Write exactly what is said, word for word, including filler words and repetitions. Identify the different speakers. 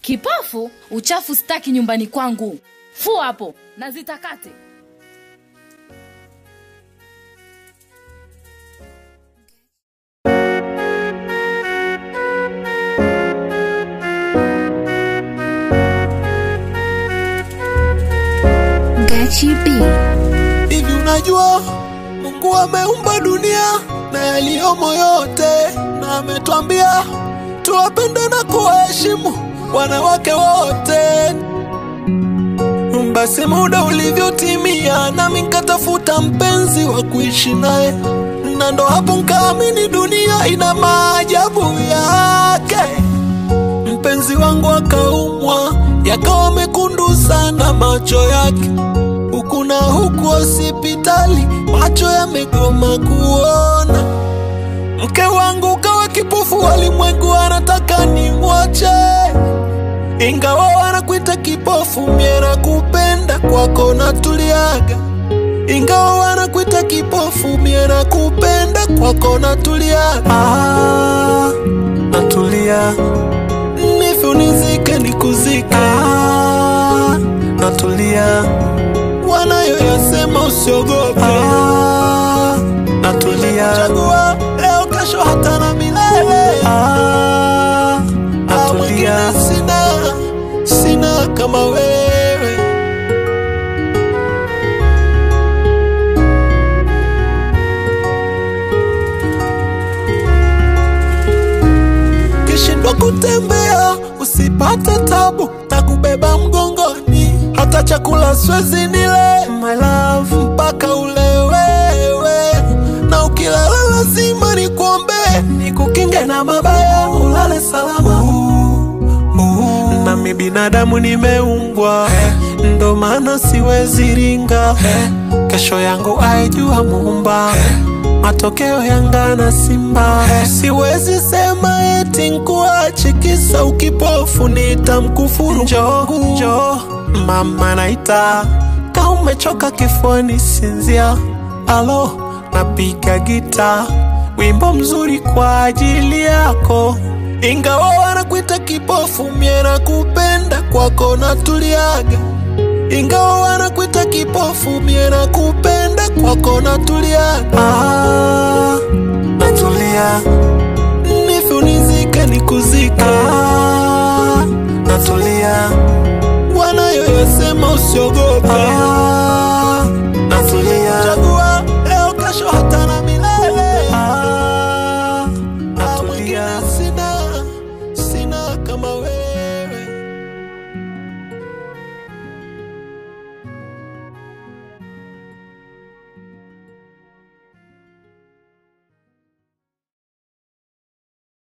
Speaker 1: Kipofu, uchafu staki nyumbani kwangu. Fua hapo, na zitakate.
Speaker 2: Hivi unajua Mungu ameumba dunia na yaliyomo yote, na ametuambia tuwapende na kuwaheshimu wanawake wote. Basi muda ulivyotimia, nami nikatafuta mpenzi wa kuishi naye, na ndo hapo nikaamini dunia ina maajabu yake. Mpenzi wangu akaumwa, yakawa mekundu sana macho yake, huku na huku hospitali macho yamegoma kuona. Mke wangu kawa kipofu, walimwengu anataka nimwache, ingawa wanakuita kipofu, mie nakupenda, kwako natuliaga. Ingawa wanakuita kipofu, mie nakupenda, kwako natuliaga. Ah, natulia, nife unizike nikuzike. Ah, natulia, wanayoyasema usiogope. Ah, natulia, chagua leo kesho hata na milele. Ah, natulia, sina, sina kama wewe. Kishindwa kutembea usipate tabu, takubeba mgongoni, hata chakula siwezi nile my love mpaka ule wewe, na ukilala lazima nikuombe, nikukinge na mabaya, ulale salama. uh, uh, Nami binadamu nimeumbwa, hey. Ndo maana siwezi ringa, hey. Kesho yangu aijua Muumba, hey. Matokeo Yanga na Simba, hey. Siwezi sema eti nkuache kisa ukipofu, nitamkufuru. Njoo, njoo mama naita, ka umechoka kifuani sinzia. Alo, napiga gita, wimbo mzuri kwa ajili yako. Ingawa wanakuita kipofu, mie nakupenda, kwako natuliaga. Ingawa wanakuita kipofu, mie nakupenda, kwako natuliaga. Ah, natulia, nife unizike nikuzike. Ah, natulia, wanayoyasema usiogope. Ah, natulia, chagua leo kesho hata na milele. Ah, natulia, sina, sina kama wewe.